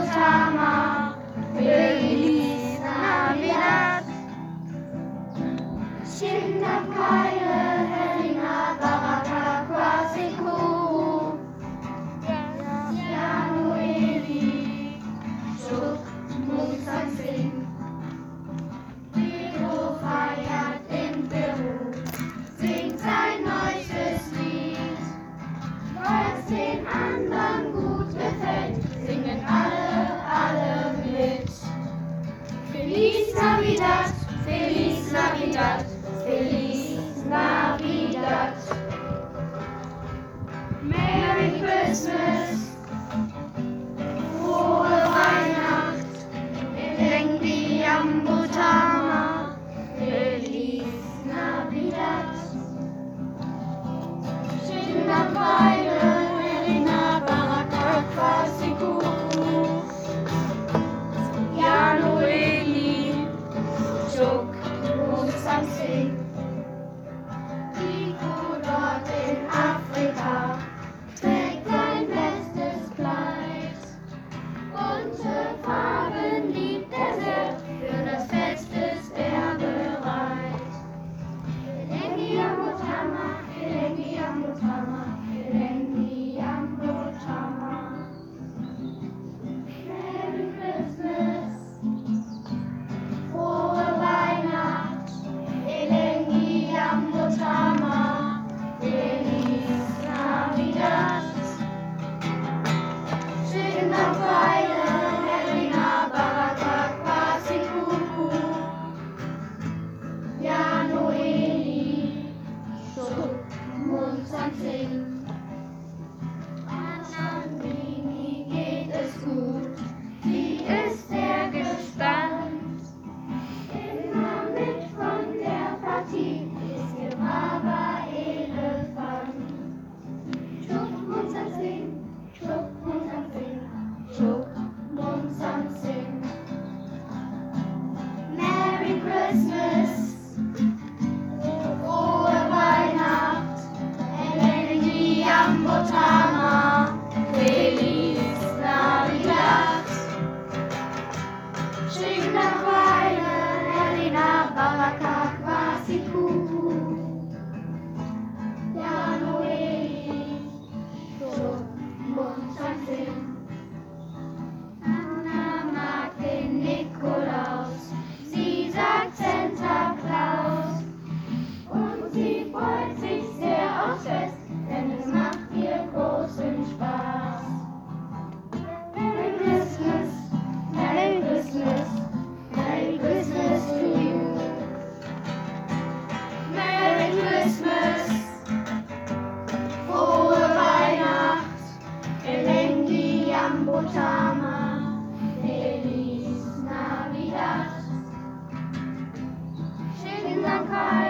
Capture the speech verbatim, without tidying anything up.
Tama, Feliz Navidad. Shinda Pfeile, Helena, Baraka, Quasiku, Janueli, Schuk, Mozart singt. Pedro feiert in Peru, singt sein neuestes Lied. Weil es den anderen gut gefällt, singen alle, alle mit. Feliz Navidad, Feliz Navidad, Feliz Navidad. Merry Christmas, frohe Weihnacht, Elengi Ambutama, Feliz Navidad. Shinda Pfeile, Helena, Baraka, Quasiku, Janueli, Schuk, Mozart singt. Rico dort in Afrika trägt sein bestes Kleid. Bunte Farben liebt er sehr, für das Fest ist er bereit. Elengi Ambutama, Elengi Ambutama, Elengi Ambutama. Merry Christmas, frohe Weihnacht, Elengi Ambutama, Feliz Navidad. Shinda Pfeile, Helena, Baraka, Quasiku, Janueli, Schuk, Mozart singt. Annalini geht es gut, sie ist sehr gespannt. Immer mit von der Partie ist ihr braver Elefant. Schuk, Mozart singt, Schuk, Mozart singt, Schuk, Mozart singt. Merry Christmas, frohe Weihnacht, Elengi Ambutama, Feliz Navidad. Shinda Pfeile, Helena, Baraka, Quasiku, Janueli, Schuk, Mozart singt. Anna mag den Nikolaus, sie sagt Santa Claus. Und sie freut sich sehr aufs Fest, denn es macht ihr großen Spaß. Merry Christmas, Merry Christmas, Merry Christmas to you. Merry Christmas, frohe Weihnacht, Elengi Ambutama, Feliz Navidad. Shinda Pfeile,